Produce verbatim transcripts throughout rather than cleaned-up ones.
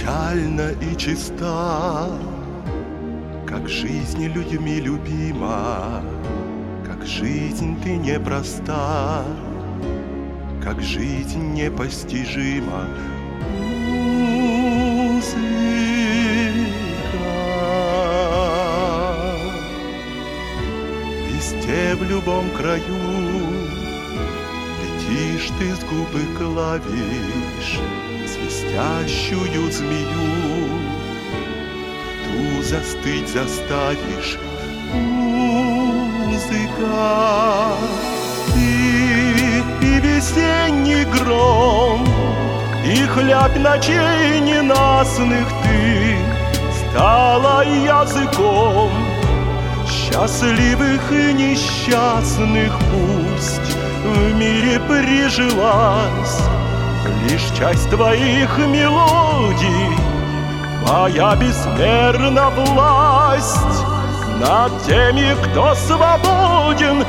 печальна и чиста, как жизнь людьми любима, как жизнь ты непроста, как жизнь непостижима. Музыка. Везде в любом краю летишь ты с губы клавиш, свистящую змею ту застыть заставишь. Музыка, ты и весенний гром, и хлябь ночей ненастных ты стала языком счастливых и несчастных. Пусть в мире прижилась лишь часть твоих мелодий, твоя безмерна власть над теми, кто свободен.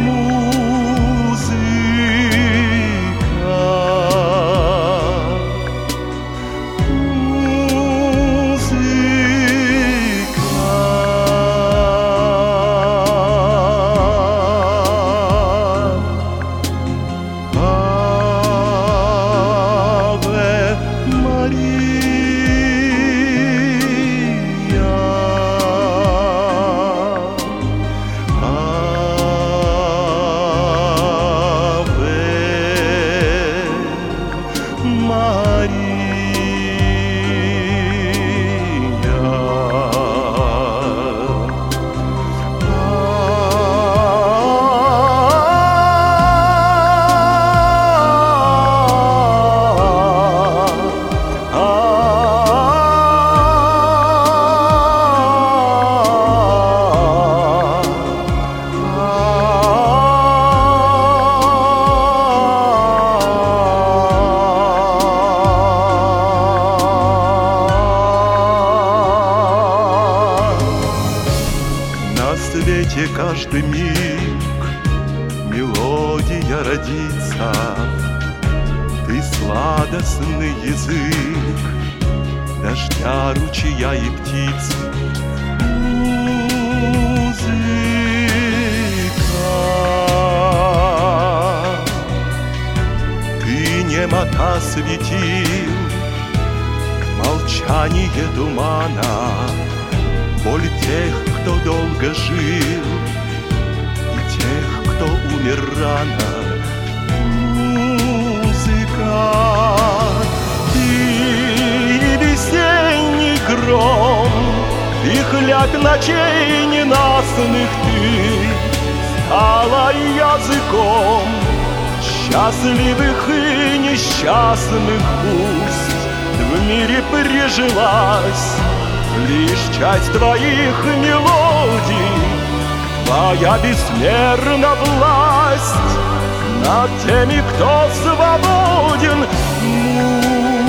На свете каждый миг мелодия родится, ты сладостный язык дождя, ручья и птицы. Музыка, ты немота светил, молчание тумана, боль тех, кто долго жил, и тех, кто умер рано. Музыка, ты и весенний гром, и хлябь ночей ненастных ты стала языком счастливых и несчастных. Пусть в мире прижилась лишь часть твоих мелодий, твоя безмерна власть над теми, кто свободен.